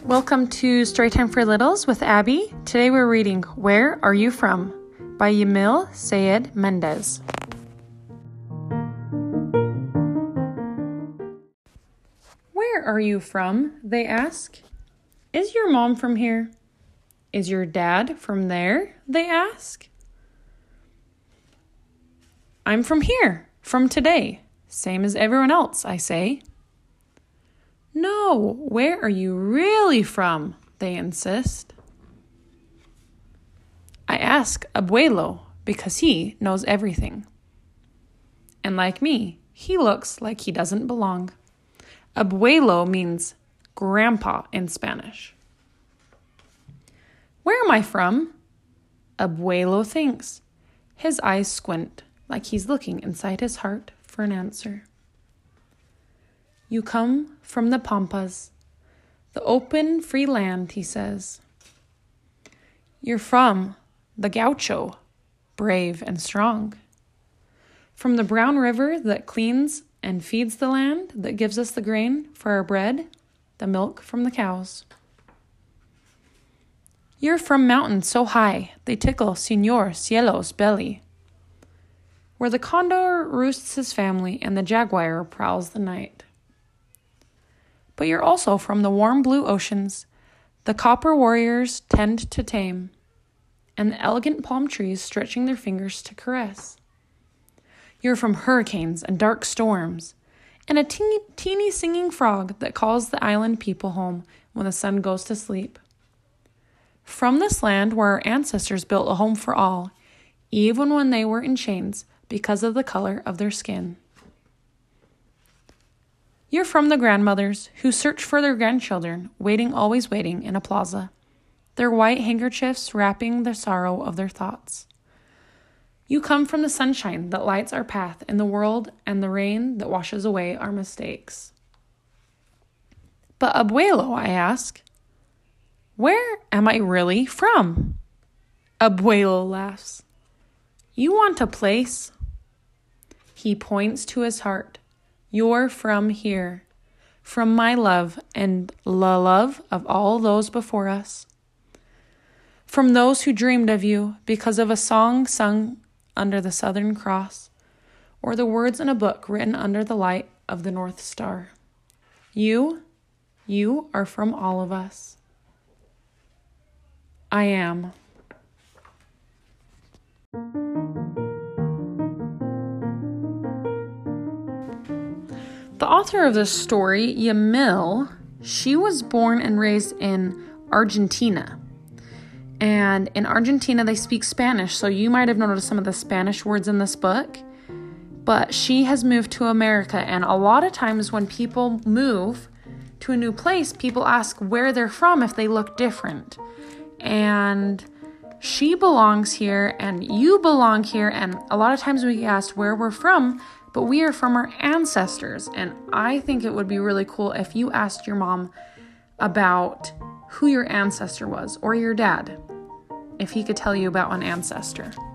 Welcome to Storytime for Littles with Abby. Today we're reading Where Are You From? By Yamil Sayed Mendez. Where are you from? They ask. Is your mom from here? Is your dad from there? They ask. I'm from here, from today, same as everyone else, I say. No, where are you really from? They insist. I ask Abuelo because he knows everything. And like me, he looks like he doesn't belong. Abuelo means grandpa in Spanish. Where am I from? Abuelo thinks. His eyes squint like he's looking inside his heart for an answer. You come from the Pampas, the open, free land, he says. You're from the Gaucho, brave and strong. From the brown river that cleans and feeds the land, that gives us the grain for our bread, the milk from the cows. You're from mountains so high, they tickle Señor Cielo's belly, where the condor roosts his family and the jaguar prowls the night. But you're also from the warm blue oceans the copper warriors tend to tame, and the elegant palm trees stretching their fingers to caress. You're from hurricanes and dark storms, and a teeny singing frog that calls the island people home when the sun goes to sleep. From this land where our ancestors built a home for all, even when they were in chains because of the color of their skin. You're from the grandmothers who search for their grandchildren, always waiting in a plaza, their white handkerchiefs wrapping the sorrow of their thoughts. You come from the sunshine that lights our path in the world and the rain that washes away our mistakes. But Abuelo, I ask, where am I really from? Abuelo laughs. You want a place? He points to his heart. You're from here, from my love and the love of all those before us. From those who dreamed of you because of a song sung under the Southern Cross, or the words in a book written under the light of the North Star. You are from all of us. I am. The author of this story, Yamil, she was born and raised in Argentina. And in Argentina, they speak Spanish, so you might have noticed some of the Spanish words in this book. But she has moved to America, and a lot of times when people move to a new place, people ask where they're from if they look different. And she belongs here, and you belong here, and a lot of times we get asked where we're from, but we are from our ancestors. And I think it would be really cool if you asked your mom about who your ancestor was, or your dad, if he could tell you about an ancestor.